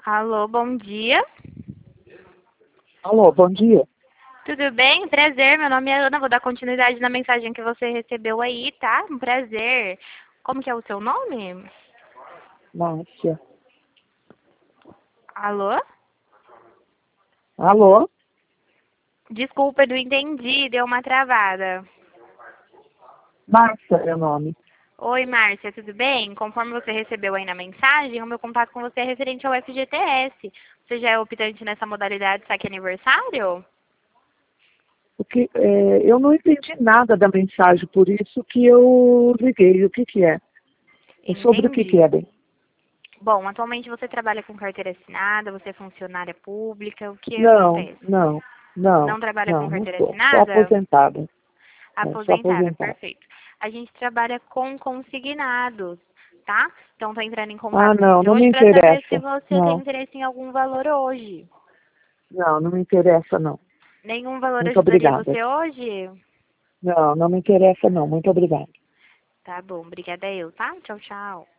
Alô, bom dia. Alô, bom dia. Tudo bem? Prazer, meu nome é Ana. Vou dar continuidade na mensagem que você recebeu aí, tá? Um prazer. Como que é o seu nome? Márcia. Alô? Alô? Desculpa, eu não entendi, deu uma travada. Márcia é o nome. Oi, Márcia, tudo bem? Conforme você recebeu aí na mensagem, o meu contato com você é referente ao FGTS. Você já é optante nessa modalidade saque aniversário? Eu não entendi nada da mensagem, por isso que eu liguei. O que é? É sobre o que Entendi. é, bem? Bom, atualmente você trabalha com carteira assinada, você é funcionária pública, o que Não, acontece? não, não, Não trabalha com não, não carteira sou. Sou assinada? aposentada. Sou Aposentada, aposentada. perfeito. A gente trabalha com consignados, tá? Então, estou entrando em Ah, contato com não, você não hoje me para saber se interessa. você tem Não, interesse em algum valor hoje. não, não me interessa, não. Nenhum valor Muito ajudaria obrigada. você hoje? Não, não me interessa, não. Muito obrigada. Tá bom, obrigada eu, tá? Tchau, tchau.